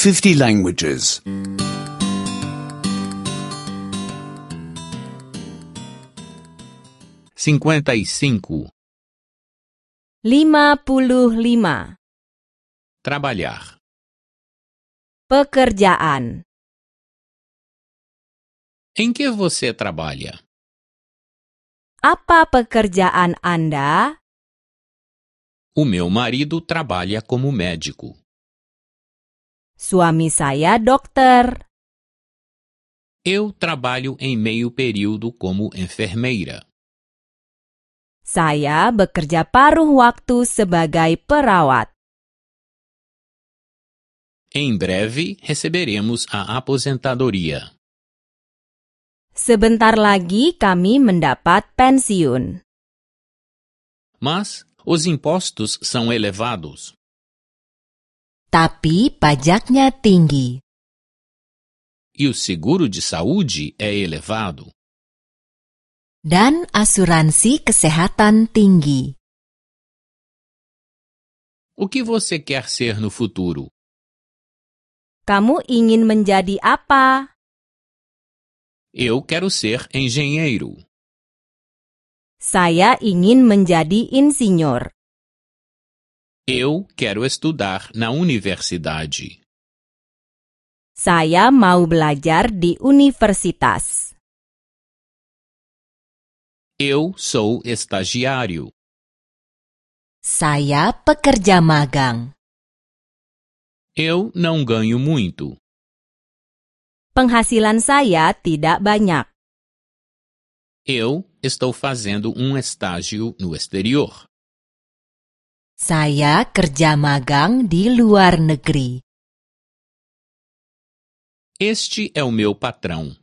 50 languages. 55. 55. Trabalhar. Pekerjaan. Em que você trabalha? Apa pekerjaan Anda? O meu marido trabalha como médico. Suami saya dokter. Eu trabalho em meio período como enfermeira. Saya bekerja paruh waktu sebagai perawat. Em breve receberemos a aposentadoria. Sebentar lagi kami mendapat pensiun. Mas os impostos são elevados. Tapi pajaknya tinggi. E o seguro de saúde é elevado. Dan asuransi kesehatan tinggi. O que você quer ser no futuro? Kamu ingin menjadi apa? Eu quero ser engenheiro. Saya ingin menjadi insinyur. Eu quero estudar na universidade. Saya mau belajar di universitas. Eu sou estagiário. Saya pekerja magang. Eu não ganho muito. Penghasilan saya tidak banyak. Eu estou fazendo um estágio no exterior. Saya kerja magang di luar negeri. Este é o meu patrão.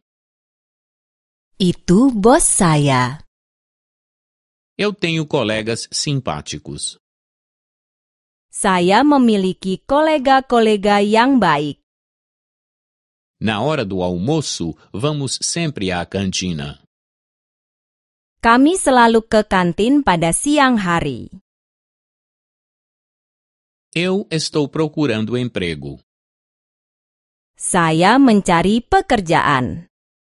Itu bos saya. Eu tenho colegas simpáticos. Saya memiliki kolega-kolega yang baik. Na hora do almoço, vamos sempre à cantina. Kami selalu ke kantin pada siang hari. Eu estou procurando emprego. Saya mencari pekerjaan.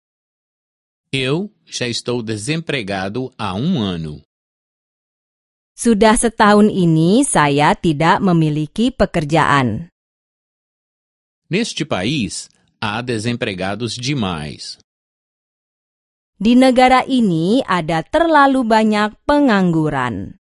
Eu já estou desempregado há ano. Sudah setahun ini saya tidak memiliki pekerjaan. Neste país, há desempregados demais. Di negara ini ada terlalu banyak pengangguran.